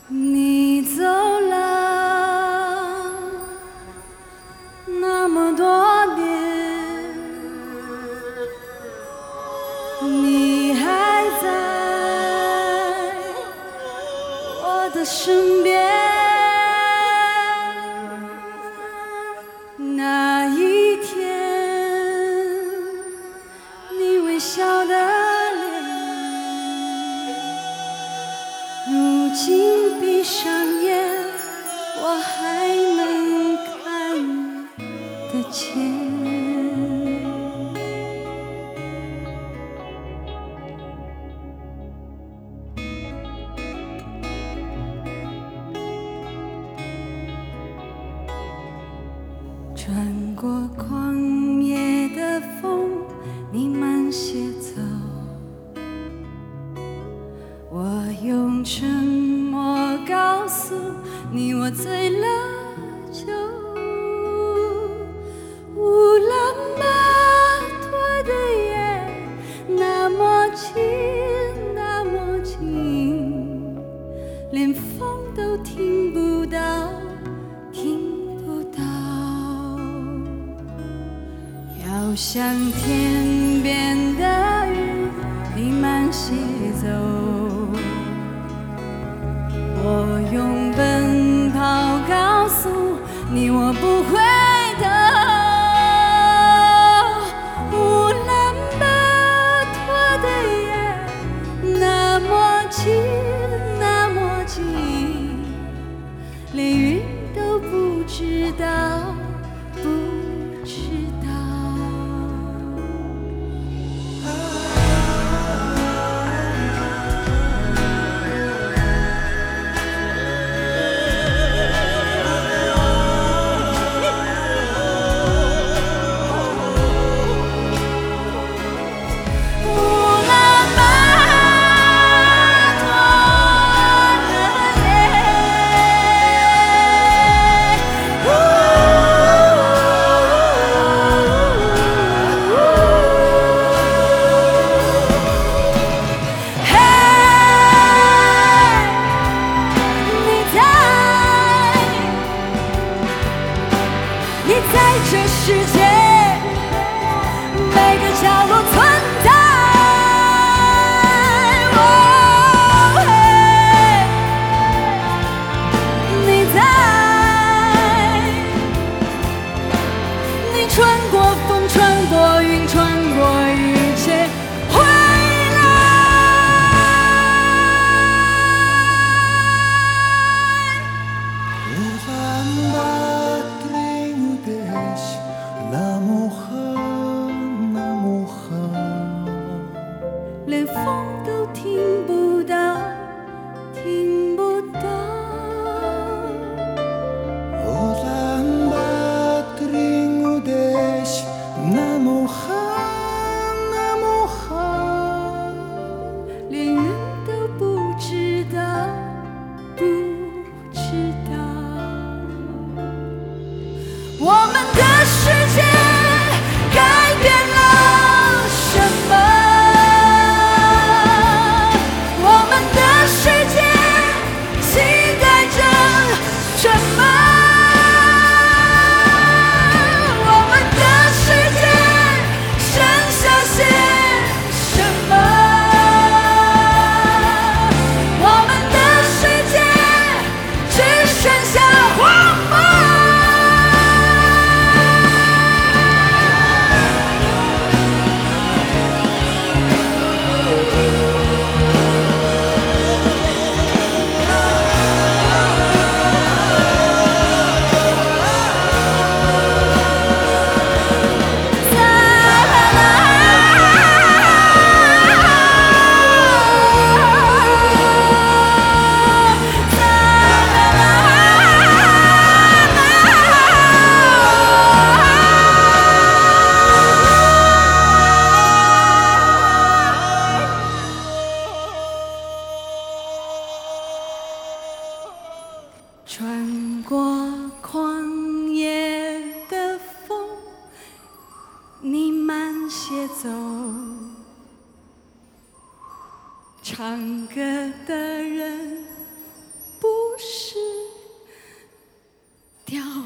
你走了那么多年，你还在我的身边。那一天，你微笑的脸，如今闭上眼，我还能看得见。穿过旷野的风，你慢些走，我用沉默告诉你，我醉了酒。乌兰巴托的夜那么近那么近，连风都听不到好像天边的云，你慢些走，我用奔跑告诉你，我不会的。乌兰巴托的夜那么近那么近，连云都不知道这世界每个角落存在。你在，你穿过风，穿过云，穿过一切，回来。连风都听不到，听不到。连云都不知道，不知道。我们的世界改变了什么？穿过旷野的风，你慢些走。唱歌的人不掉。